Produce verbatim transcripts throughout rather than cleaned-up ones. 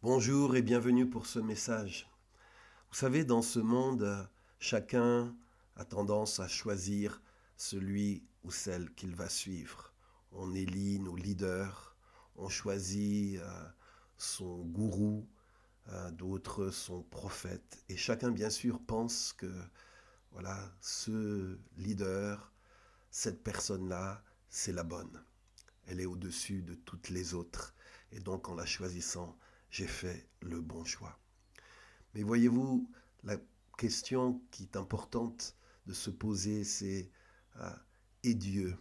Bonjour et bienvenue pour ce message. Vous savez, dans ce monde, chacun a tendance à choisir celui ou celle qu'il va suivre. On élit nos leaders, on choisit euh, son gourou, euh, d'autres son prophète. Et chacun, bien sûr, pense que voilà, ce leader, cette personne-là, c'est la bonne. Elle est au-dessus de toutes les autres. Et donc, en la choisissant, j'ai fait le bon choix. Mais voyez-vous, la question qui est importante de se poser, c'est euh, et Dieu?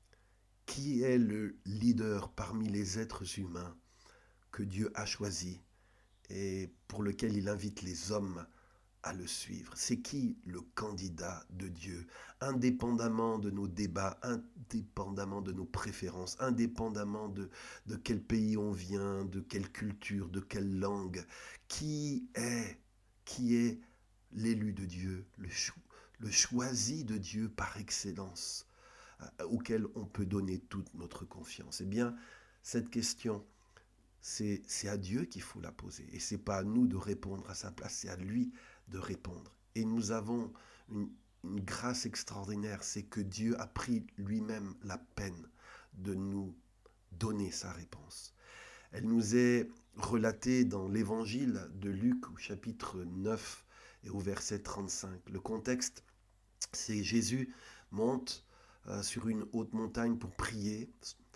Qui est le leader parmi les êtres humains que Dieu a choisi et pour lequel il invite les hommes à le suivre? C'est qui le candidat de Dieu? Indépendamment de nos débats, indépendamment de nos préférences, indépendamment de, de quel pays on vient, de quelle culture, de quelle langue, qui est, qui est l'élu de Dieu, le, cho- le choisi de Dieu par excellence, euh, auquel on peut donner toute notre confiance? Eh bien, cette question, c'est, c'est à Dieu qu'il faut la poser. Et c'est pas à nous de répondre à sa place, c'est à lui de répondre. Et nous avons une, une grâce extraordinaire, c'est que Dieu a pris lui-même la peine de nous donner sa réponse. Elle nous est relatée dans l'évangile de Luc au chapitre neuf et au verset trente-cinq. Le contexte, c'est Jésus monte euh, sur une haute montagne pour prier.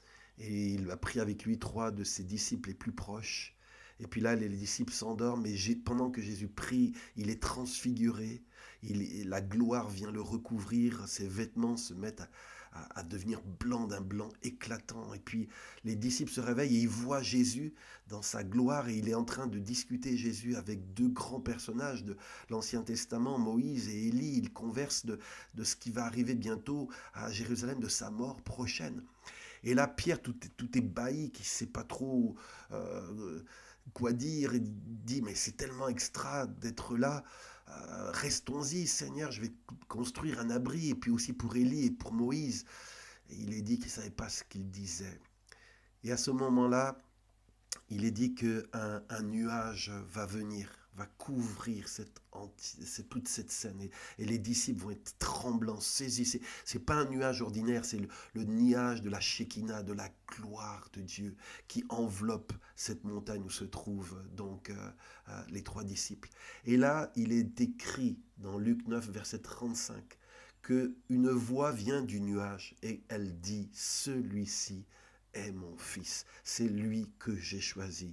Et il a pris avec lui trois de ses disciples les plus proches. Et puis là, les disciples s'endorment, mais pendant que Jésus prie, il est transfiguré. Il, la gloire vient le recouvrir, ses vêtements se mettent à, à, à devenir blancs d'un blanc éclatant. Et puis les disciples se réveillent et ils voient Jésus dans sa gloire et il est en train de discuter Jésus avec deux grands personnages de l'Ancien Testament, Moïse et Élie. Ils conversent de, de ce qui va arriver bientôt à Jérusalem, de sa mort prochaine. Et là, Pierre, tout est, tout est bailli, qui ne sait pas trop euh, quoi dire, et dit, mais c'est tellement extra d'être là, euh, restons-y, Seigneur, je vais construire un abri, et puis aussi pour Élie et pour Moïse. Et il est dit qu'il ne savait pas ce qu'il disait. Et à ce moment-là, il est dit qu'un un nuage va venir, va couvrir cette, cette, toute cette scène. Et, et les disciples vont être tremblants, saisis. C'est, c'est pas un nuage ordinaire, c'est le, le nuage de la Shekinah, de la gloire de Dieu qui enveloppe cette montagne où se trouvent donc euh, euh, les trois disciples. Et là, il est décrit dans Luc neuf, verset trente-cinq, que une voix vient du nuage et elle dit, celui-ci est mon fils, c'est lui que j'ai choisi,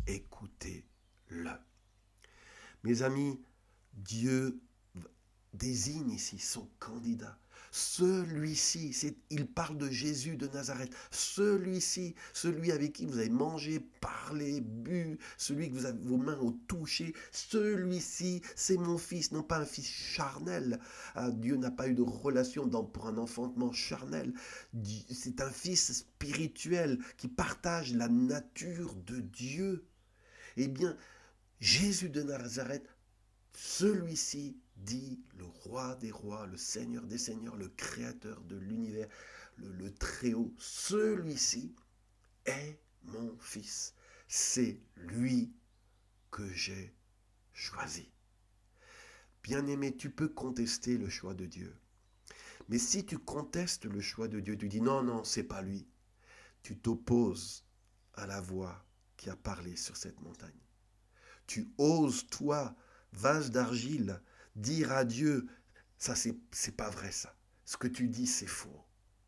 écoutez-le. Mes amis, Dieu désigne ici son candidat. Celui-ci, c'est, il parle de Jésus de Nazareth. Celui-ci, celui avec qui vous avez mangé, parlé, bu, celui que vous avez, vos mains ont touché, celui-ci, c'est mon fils, non pas un fils charnel. Ah, Dieu n'a pas eu de relation dans, pour un enfantement charnel. C'est un fils spirituel qui partage la nature de Dieu. Eh bien, Jésus de Nazareth, celui-ci dit le roi des rois, le seigneur des seigneurs, le créateur de l'univers, le, le Très-Haut, celui-ci est mon fils. C'est lui que j'ai choisi. Bien-aimé, tu peux contester le choix de Dieu. Mais si tu contestes le choix de Dieu, tu dis non, non, c'est pas lui. Tu t'opposes à la voix qui a parlé sur cette montagne. Tu oses, toi, vase d'argile, dire à Dieu, ça c'est, c'est pas vrai ça. Ce que tu dis, c'est faux.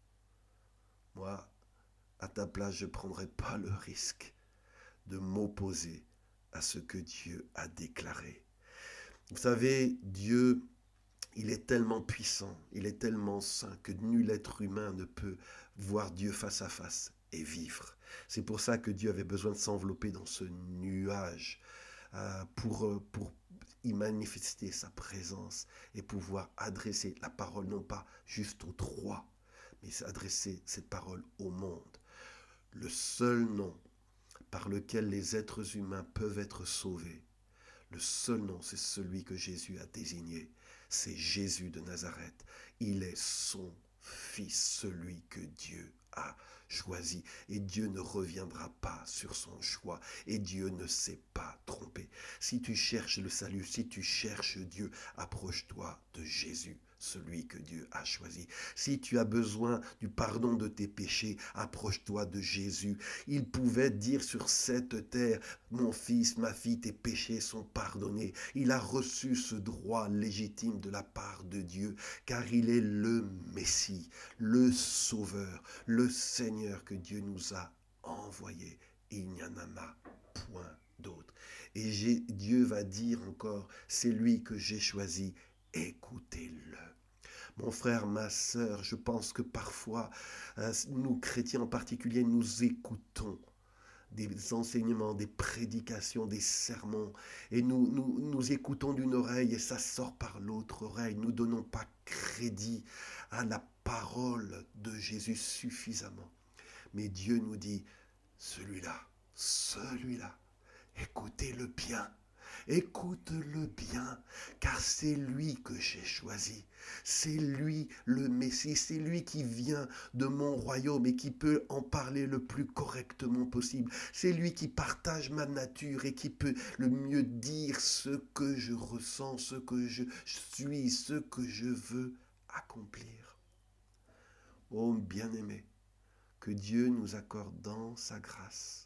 Moi, à ta place, je ne prendrai pas le risque de m'opposer à ce que Dieu a déclaré. Vous savez, Dieu, il est tellement puissant, il est tellement saint que nul être humain ne peut voir Dieu face à face et vivre. C'est pour ça que Dieu avait besoin de s'envelopper dans ce nuage euh, pour, pour y manifester sa présence et pouvoir adresser la parole, non pas juste aux trois, mais adresser cette parole au monde. Le seul nom par lequel les êtres humains peuvent être sauvés, le seul nom, c'est celui que Jésus a désigné. C'est Jésus de Nazareth. Il est son Fils, celui que Dieu a choisi. Et Dieu ne reviendra pas sur son choix. Et Dieu ne s'est pas trompé. Si tu cherches le salut, si tu cherches Dieu, approche-toi de Jésus, celui que Dieu a choisi. Si tu as besoin du pardon de tes péchés, approche-toi de Jésus. Il pouvait dire sur cette terre, mon fils, ma fille, tes péchés sont pardonnés. Il a reçu ce droit légitime de la part de Dieu, car il est le Messie, le Sauveur, le Seigneur que Dieu nous a envoyé. Il n'y en a point d'autre. Et j'ai, Dieu va dire encore, c'est lui que j'ai choisi, écoutez-le. Mon frère, ma sœur, je pense que parfois, euh, nous chrétiens en particulier, nous écoutons des enseignements, des prédications, des sermons, et nous, nous, nous écoutons d'une oreille et ça sort par l'autre oreille. Nous ne donnons pas crédit à la parole de Jésus suffisamment. Mais Dieu nous dit, celui-là, celui-là, écoutez-le bien. Écoute-le bien, car c'est lui que j'ai choisi. C'est lui le Messie, c'est lui qui vient de mon royaume et qui peut en parler le plus correctement possible. C'est lui qui partage ma nature et qui peut le mieux dire ce que je ressens, ce que je suis, ce que je veux accomplir. Oh bien-aimé, que Dieu nous accorde dans sa grâce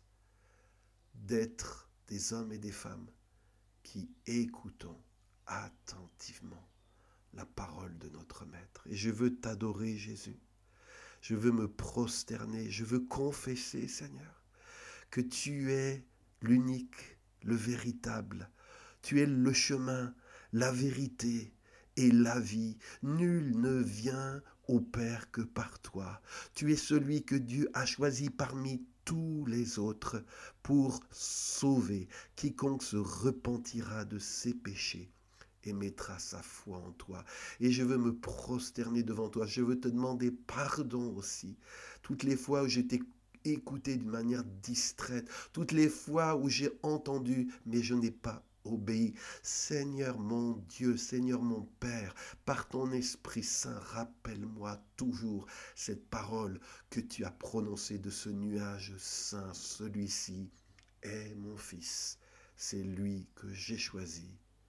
d'être des hommes et des femmes qui écoutons attentivement la parole de notre Maître. Et je veux t'adorer, Jésus. Je veux me prosterner. Je veux confesser, Seigneur, que tu es l'unique, le véritable. Tu es le chemin, la vérité et la vie. Nul ne vient au Père que par toi. Tu es celui que Dieu a choisi parmi tous les autres pour sauver quiconque se repentira de ses péchés et mettra sa foi en toi. Et je veux me prosterner devant toi. Je veux te demander pardon aussi. Toutes les fois où je t'ai écouté d'une manière distraite, toutes les fois où j'ai entendu, mais je n'ai pas obéi. Seigneur mon Dieu, Seigneur mon Père, par ton Esprit Saint, rappelle-moi toujours cette parole que tu as prononcée de ce nuage saint. Celui-ci est mon Fils, c'est lui que j'ai choisi.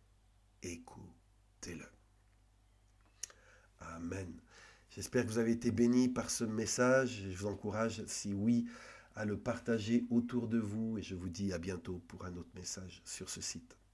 Écoutez-le. Amen. J'espère que vous avez été bénis par ce message. Je vous encourage, si oui, à le partager autour de vous. Et je vous dis à bientôt pour un autre message sur ce site.